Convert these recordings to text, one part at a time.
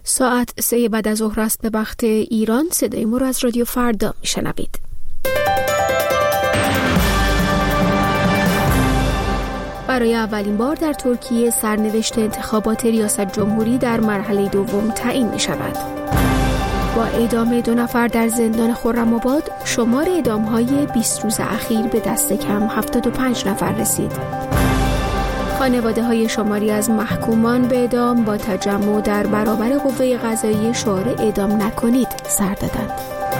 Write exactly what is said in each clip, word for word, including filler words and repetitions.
ساعت سه بعد از ظهر است به وقت ایران. صدای ما را از رادیو فردا میشنوید. برای اولین بار در ترکیه سرنوشت انتخابات ریاست جمهوری در مرحله دوم تعیین می شود. با اعدام دو نفر در زندان خرم‌آباد، شمار اعدام‌های بیست روز اخیر به دست کم هفتاد و پنج نفر رسید. خانواده‌های شماری از محکومان به اعدام با تجمع در برابر قوه قضاییه شعار اعدام نکنید سر دادند.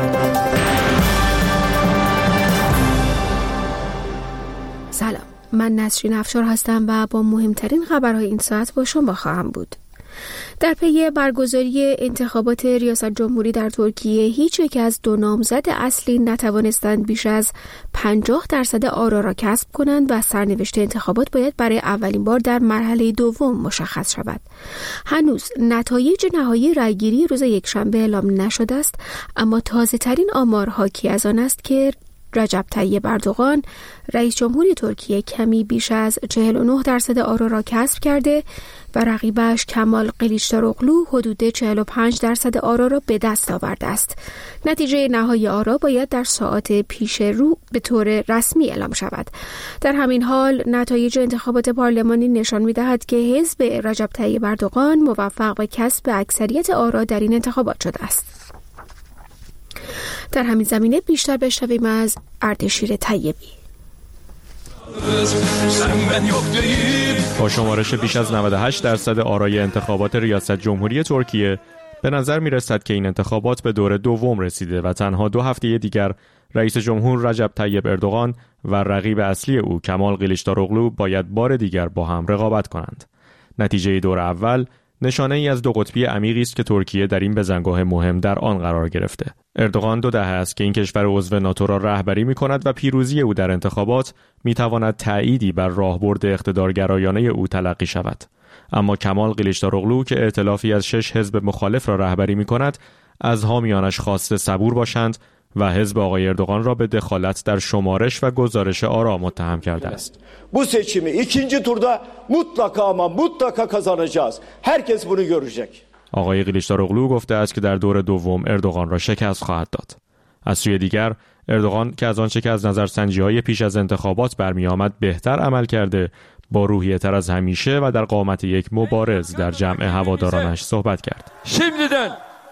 سلام، من نسرین افشار هستم و با مهمترین خبرهای این ساعت با شما خواهم بود. در پی برگزاری انتخابات ریاست جمهوری در ترکیه، هیچ یک از دو نامزد اصلی نتوانستند بیش از پنجاه درصد آرا را کسب کنند و سرنوشت انتخابات باید برای اولین بار در مرحله دوم مشخص شود. هنوز نتایج نهایی رأیگیری روز یکشنبه اعلام نشده است، اما تازه ترین آمار حاکی از آن است که رجب طیب اردوغان رئیس جمهوری ترکیه کمی بیش از چهل و نه درصد آرا را کسب کرده و رقیبش کمال کلیچداروغلو حدود چهل و پنج درصد آرا را به دست آورده است. نتیجه نهایی آرا باید در ساعات پیش رو به طور رسمی اعلام شود. در همین حال نتایج انتخابات پارلمانی نشان می‌دهد که حزب رجب طیب اردوغان موفق به کسب اکثریت آرا در این انتخابات شده است. در همین زمینه بیشتر بشنویم از اردشیر طیبی. با شمارش بیش از نود و هشت درصد آرای انتخابات ریاست جمهوری ترکیه، به نظر می رسد که این انتخابات به دور دوم رسیده و تنها دو هفته دیگر رئیس جمهور رجب طیب اردوغان و رقیب اصلی او کمال کلیچداروغلو باید بار دیگر با هم رقابت کنند. نتیجه دور اول نشانه ای از دو قطبی عمیقی است که ترکیه در این بزنگاه مهم در آن قرار گرفته. اردوغان دو دهه است که این کشور عضو ناتو را رهبری می‌کند و پیروزی او در انتخابات می‌تواند تأییدی بر راهبرد اقتدارگرایانه او تلقی شود. اما کمال کلیچداروغلو که ائتلافی از شش حزب مخالف را رهبری می‌کند، از حامیانش خواسته صبور باشند و حزب آقای اردوغان را به دخالت در شمارش و گزارش آرا متهم کرده است. Bu seçimi ikinci turda mutlaka ama mutlaka kazanacağız. Herkes bunu görecek. آقای کلیچداروغلو گفته است که در دور دوم اردوغان را شکست خواهد داد. از سوی دیگر اردوغان که از آنچه که از نظرسنجی‌های پیش از انتخابات برمی‌آمد بهتر عمل کرده، با روحیه‌تر از همیشه و در قامت یک مبارز در جمع هوادارانش صحبت کرد. Şimdiden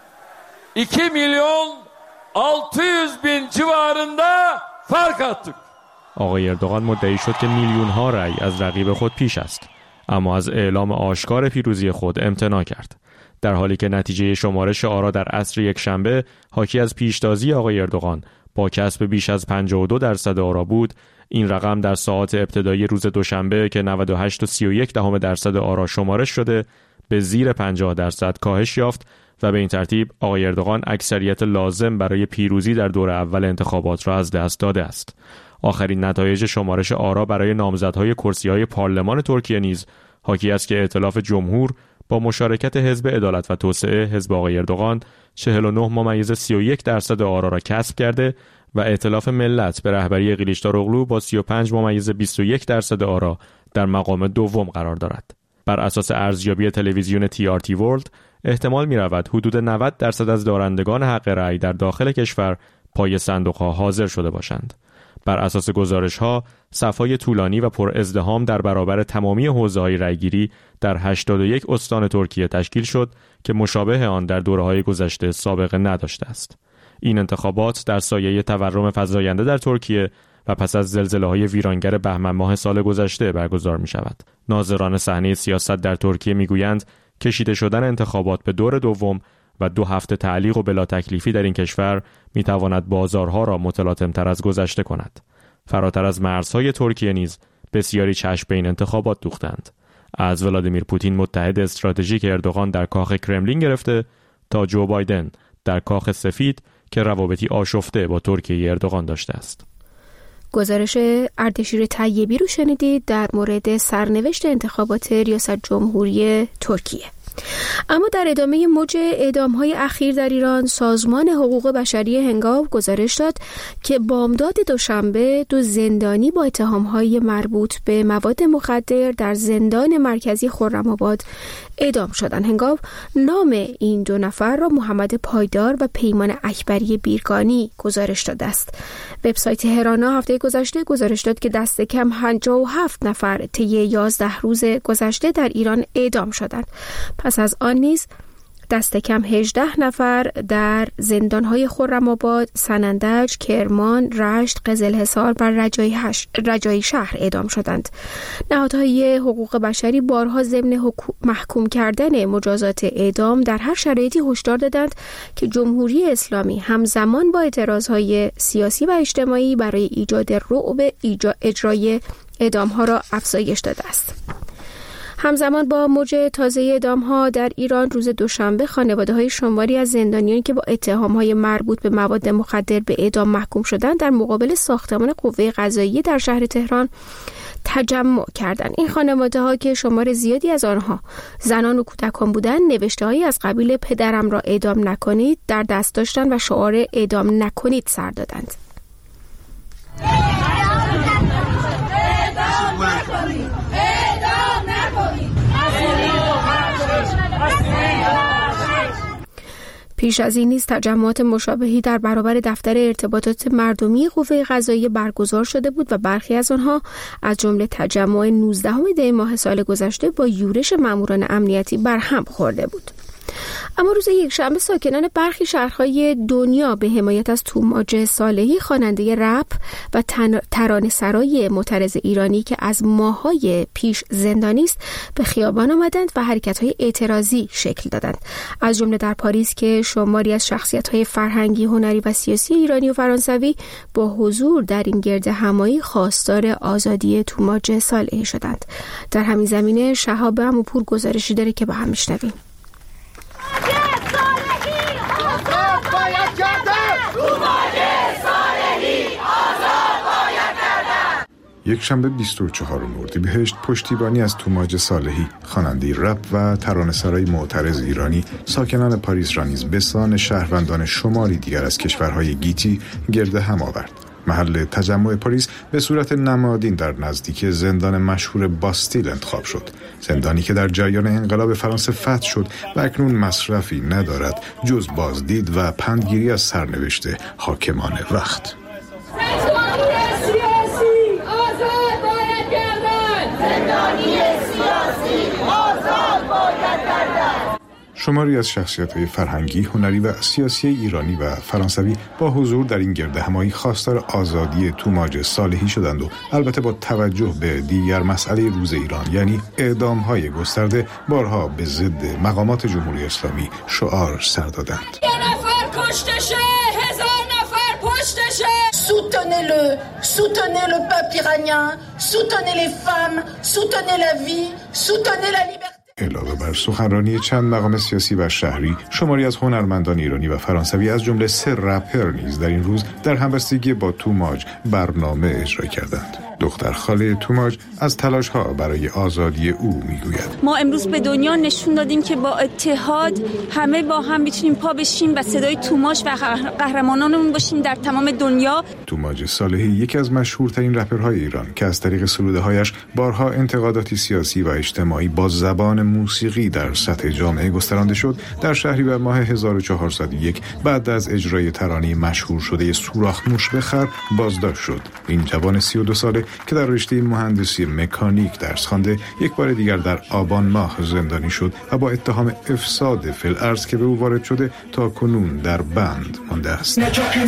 iki milyon altı yüz bin civarında fark attık. آقای اردوغان مدعی شد که میلیون ها رأی از رقیب خود پیش است، اما از اعلام آشکار پیروزی خود امتناع کرد. در حالی که نتیجه شمارش آرا در عصر یکشنبه حاکی از پیشتازی آقای اردوغان با کسب بیش از پنجاه و دو درصد آرا بود، این رقم در ساعات ابتدایی روز دوشنبه که نود و هشت و سی و یک دهم درصد آرا شمارش شده به زیر پنجاه درصد کاهش یافت و به این ترتیب آقای اردوغان اکثریت لازم برای پیروزی در دور اول انتخابات را از دست داده است. آخرین نتایج شمارش آرا برای نامزدهای کرسی‌های پارلمان ترکیه نیز حاکی است که ائتلاف جمهور با مشارکت حزب عدالت و توسعه حزب آقای اردوغان چهل و نه ممیز سی و یک درصد آرا را کسب کرده و ائتلاف ملت به رهبری کلیچداروغلو با سی و پنج ممیز بیست و یک درصد آرا در مقام دوم قرار دارد. بر اساس ارزیابی تلویزیون تی آر تی ورلد احتمال می رود حدود نود درصد از دارندگان حق رأی در داخل کشور پای صندوق‌ها حاضر شده باشند. بر اساس گزارش‌ها، صف‌های طولانی و پر ازدحام در برابر تمامی حوزه‌های رأیگیری در هشتاد و یک استان ترکیه تشکیل شد که مشابه آن در دوره‌های گذشته سابقه نداشته است. این انتخابات در سایه تورم فزاینده در ترکیه و پس از زلزله‌های ویرانگر بهمن ماه سال گذشته برگزار می‌شود. ناظران صحنه سیاست در ترکیه می‌گویند کشیده شدن انتخابات به دور دوم و دو هفته تعلیق و بلا تکلیفی در این کشور می‌تواند بازارها را متلاطم‌تر از گذشته کند. فراتر از مرزهای ترکیه نیز بسیاری چشم به این انتخابات دوختند. از ولادیمیر پوتین متحد استراتژیک اردوغان در کاخ کرملین گرفته تا جو بایدن در کاخ سفید که روابطی آشفته با ترکیه اردوغان داشته است. گزارش اردشیر طیبی رو شنیدید در مورد سرنوشت انتخابات ریاست جمهوری ترکیه. اما در ادامه موج اعدام‌های اخیر در ایران، سازمان حقوق بشری هنگام گزارش داد که بامداد دوشنبه دو زندانی با اتهام‌های مربوط به مواد مخدر در زندان مرکزی خرم‌آباد اعدام شدند. هنگام نام این دو نفر را محمد پایدار و پیمان اکبری بیرگانی گزارش داده است. وبسایت هرانا هفته گذشته گزارش داد که دست کم پنجاه و هفت نفر طی یازده روز گذشته در ایران اعدام شدند. پس از آن نیز دست کم هجده نفر در زندان‌های خرم‌آباد، سنندج، کرمان، رشت، قزلحصار و رجایی, رجایی شهر اعدام شدند. نهادهای حقوق بشری بارها ضمن محکوم کردن مجازات اعدام در هر شرایطی هشدار دادند که جمهوری اسلامی همزمان با اعتراضهای سیاسی و اجتماعی برای ایجاد رعب اجرای اعدام‌ها را افزایش داده است. همزمان با موج تازه اعدام‌ها در ایران روز دوشنبه خانواده‌های شماری از زندانیانی که با اتهام‌های مربوط به مواد مخدر به اعدام محکوم شدند در مقابل ساختمان قوه قضاییه در شهر تهران تجمع کردند. این خانواده‌ها که شمار زیادی از آنها زنان و کودکان بودند، نوشته‌هایی از قبیل پدرم را اعدام نکنید در دست داشتند و شعار اعدام نکنید سر دادند. پیش از این نیز تجمعات مشابهی در برابر دفتر ارتباطات مردمی قوه قضاییه برگزار شده بود و برخی از آنها از جمله تجمع نوزدهم دی ماه سال گذشته با یورش ماموران امنیتی برهم خورده بود. اما روز یکشنبه ساکنان برخی شهرهای دنیا به حمایت از توماج صالحی خواننده رپ و ترانه‌سرای معترض ایرانی که از ماه‌های پیش زندانی است به خیابان آمدند و حرکت‌های اعتراضی شکل دادند. از جمله در پاریس که شماری از شخصیت‌های فرهنگی، هنری و سیاسی ایرانی و فرانسوی با حضور در این گرد همایی خواستار آزادی توماج صالحی شدند. در همین زمینه شهاب عموپور گزارشی داره که با هم میشنویم. یک شنبه بیست و چهارم اردیبهشت پشتیبانی از توماج صالحی خواننده رپ و ترانه‌سرای معترض ایرانی ساکنان پاریس را نیز به سان شهروندان شماری دیگر از کشورهای گیتی گرد هم آورد. محل تجمع پاریس به صورت نمادین در نزدیکی زندان مشهور باستیل انتخاب شد. زندانی که در جریان انقلاب فرانسه فتح شد و اکنون مصرفی ندارد جز بازدید و پندگیری از سرنوشت حاکمان وقت. شماری از شخصیت‌های فرهنگی، هنری و سیاسی ایرانی و فرانسوی با حضور در این گرد همایی خواستار آزادی توماج صالحی شدند و البته با توجه به دیگر مسئله روز ایران یعنی اعدام‌های گسترده بارها به ضد مقامات جمهوری اسلامی شعار سر دادند. یه نفر کشته شه، هزار نفر پشتشه. Soutenez le, soutenez le peuple iranien, soutenez les femmes, soutenez la vie, soutenez la liberté. علاوه بر سخنرانی چند مقام سیاسی و شهری، شماری از هنرمندان ایرانی و فرانسوی از جمله سه رپر نیز در این روز در همبستگی با توماج برنامه اجرا کردند. دختر خاله توماج از تلاش‌ها برای آزادی او میگوید: ما امروز به دنیا نشون دادیم که با اتحاد همه با هم میتونیم پا بشیم و صدای توماج و قهرمانانمون باشیم در تمام دنیا. توماج صالحی یکی از مشهورترین رپرهای ایران که از طریق سروده‌هایش بارها انتقاداتی سیاسی و اجتماعی با زبان موسیقی در سطح جامعه گسترانده شد، در شهریور ماه هزار و چهارصد و یک بعد از اجرای ترانه مشهور شده سوراخ موش بخر بازداشت شد. این جوان سی و دو ساله که در رشته مهندسی مکانیک درس خوانده یک بار دیگر در آبان ماه زندانی شد و با اتهام افساد فی الارض که به او وارد شده تا کنون در بند مانده است.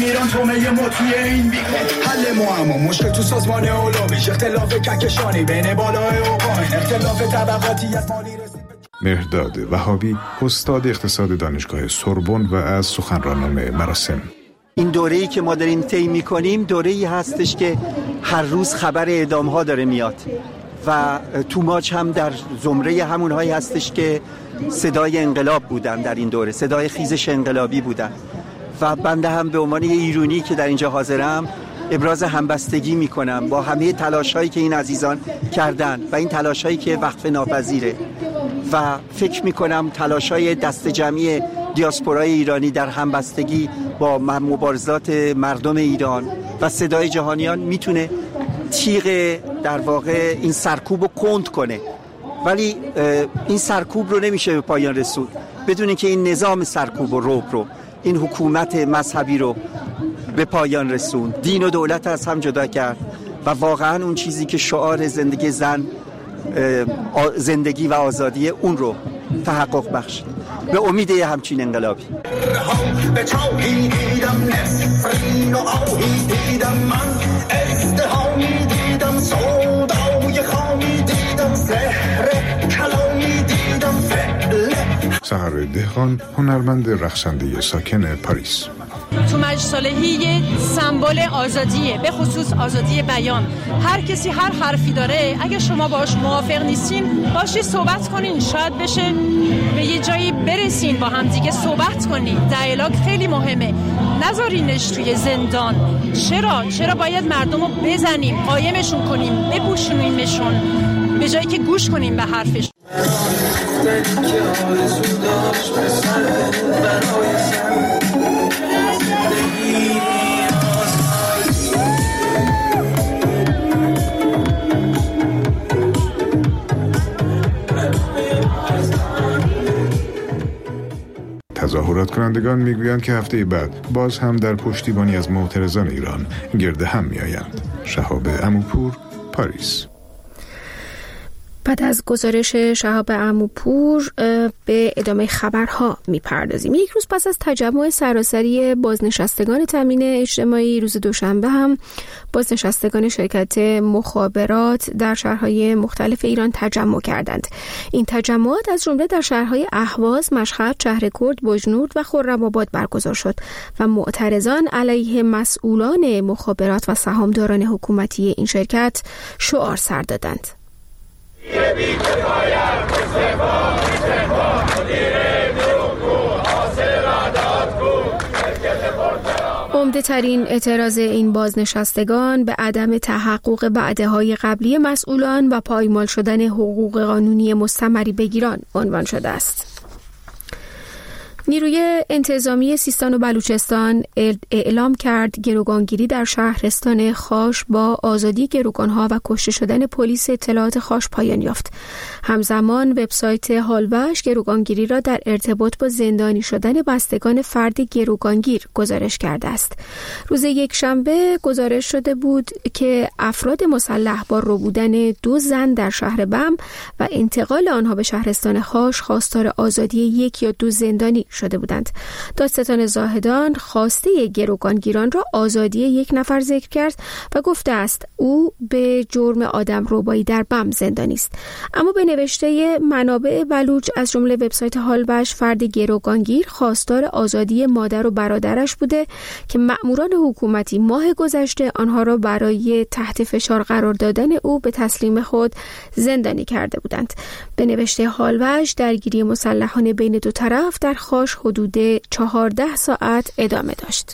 مشکل تو سازمان اولویش اختلاف کهکشانی بین بالای و پایین اختلاف طبقاتی از مالی. مهرداد وهابی استاد اقتصاد دانشگاه سوربن و از سخنرانان مراسم: این دوره‌ای که ما داریم طی می‌کنیم دوره‌ای هستش که هر روز خبر اعدام‌ها داره میاد و توماج هم در زمره همونهایی هستش که صدای انقلاب بودن در این دوره، صدای خیزش انقلابی بودن و بنده هم به عنوان یه ایرانی که در اینجا حاضرم ابراز همبستگی میکنم با همه تلاش‌هایی که این عزیزان کردن و این تلاش‌هایی که وقف ناپذیره و فکر میکنم تلاش‌های دست جمعی دیاسپورای ایرانی در همبستگی با مبارزات مردم ایران و صدای جهانیان میتونه تیغ در واقع این سرکوب رو کند کنه ولی این سرکوب رو نمیشه به پایان رسوند بدون که این نظام سرکوب و رعب رو، این حکومت مذهبی رو به پایان رسوند، دین و دولت از هم جدا کرد و واقعا اون چیزی که شعار زندگی زن، زندگی و آزادی، اون رو تحقق بخشید. به امید همچین انقلابی. به چاهی دیدم نفرین و آهی دیدم، من ازدهامی دیدم، سودای خامی دیدم، سحر کلامی دیدم، فعل. سحر دهقان، هنرمند رقصنده ساکن پاریس. توماج صالحی یه سمبل آزادیه، به خصوص آزادی بیان. هر کسی هر حرفی داره، اگه شما باهاش موافق نیستین باشی صحبت کنین، شاید بشه به یه جایی برسین، با هم دیگه صحبت کنین. دیالوگ خیلی مهمه، نذارینش توی زندان. چرا؟ چرا باید مردم رو بزنیم، قایمشون کنیم، بپوشونیمشون به جایی که گوش کنیم به حرفش. تظاهرات کنندگان میگویند که هفته بعد باز هم در پشتیبانی از معترضان ایران گرد هم میآیند. شهاب عموپور، پاریس. بعد از گزارش شهاب عموپور به ادامه خبرها میپردازیم. یک روز پس از تجمع سراسری بازنشستگان تامین اجتماعی روز دوشنبه هم بازنشستگان شرکت مخابرات در شهرهای مختلف ایران تجمع کردند. این تجمعات از جمله در شهرهای اهواز، مشهد، شهرکرد، بجنورد و خرم‌آباد برگزار شد و معترضان علیه مسئولان مخابرات و سهامداران حکومتی این شرکت شعار سر دادند. عمده ترین اعتراض این بازنشستگان به عدم تحقق وعده‌های قبلی مسئولان و پایمال شدن حقوق قانونی مستمری بگیران عنوان شده است. نیروی انتظامی سیستان و بلوچستان اعلام کرد گروگانگیری در شهرستان خاش با آزادی گروگانها و کشته شدن پلیس اطلاعات خاش پایان یافت. همزمان وبسایت هالوش گروگانگیری را در ارتباط با زندانی شدن بستگان فرد گروگانگیر گزارش کرده است. روز یکشنبه گزارش شده بود که افراد مسلح با ربودن دو زن در شهر بم و انتقال آنها به شهرستان خاش خواستار آزادی یک یا دو زندانی شده بودند. دادستان زاهدان خواسته گروگانگیران را آزادی یک نفر ذکر کرد و گفته است او به جرم آدمربایی در بم زندانی است. اما به نوشته منابع بلوچ از جمله وبسایت هالوش فرد گروگانگیر خواستار آزادی مادر و برادرش بوده که مأموران حکومتی ماه گذشته آنها را برای تحت فشار قرار دادن او به تسلیم خود زندانی کرده بودند. به نوشته هالوش درگیری مسلحانه بین دو طرف در خاش حدود چهارده ساعت ادامه داشت.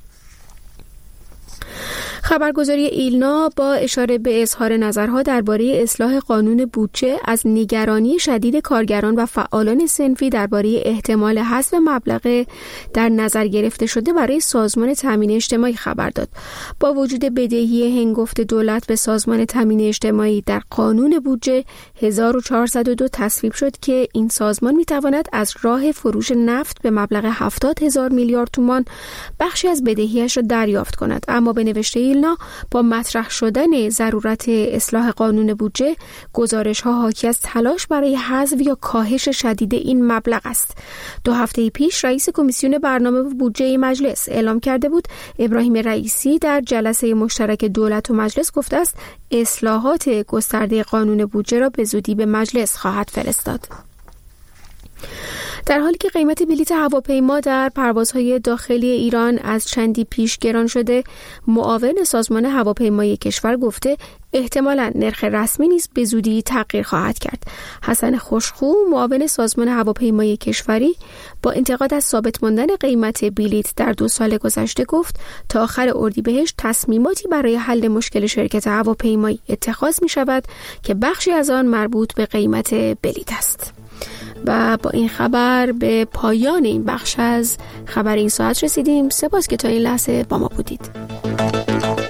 خبرگزاری ایلنا با اشاره به اظهار نظرها درباره اصلاح قانون بودجه از نگرانی شدید کارگران و فعالان صنفی درباره احتمال حذف مبلغ در نظر گرفته شده برای سازمان تامین اجتماعی خبر داد. با وجود بدهی هنگفت دولت به سازمان تامین اجتماعی در قانون بودجه هزار و چهارصد و دو تصویب شد که این سازمان میتواند از راه فروش نفت به مبلغ هفتاد هزار میلیارد تومان بخشی از بدهیش را دریافت کند. اما به نوشته ایلنا با مطرح شدن ضرورت اصلاح قانون بودجه، گزارش‌ها حاکی از تلاش برای حذف یا کاهش شدید این مبلغ است. دو هفته پیش رئیس کمیسیون برنامه بودجه مجلس اعلام کرده بود ابراهیم رئیسی در جلسه مشترک دولت و مجلس گفته است اصلاحات گسترده قانون بودجه را به زودی به مجلس خواهد فرستاد. در حالی که قیمت بلیط هواپیما در پروازهای داخلی ایران از چندی پیش گران شده، معاون سازمان هواپیمایی کشور گفته احتمالاً نرخ رسمی نیز به زودی تغییر خواهد کرد. حسن خوشخو، معاون سازمان هواپیمایی کشوری، با انتقاد از ثابت ماندن قیمت بلیط در دو سال گذشته گفت تا آخر اردیبهشت تصمیماتی برای حل مشکل شرکت هواپیمایی اتخاذ می شود که بخشی از آن مربوط به قیمت بلیط است. و با این خبر به پایان این بخش از خبر این ساعت رسیدیم. سپاس که تا این لحظه با ما بودید.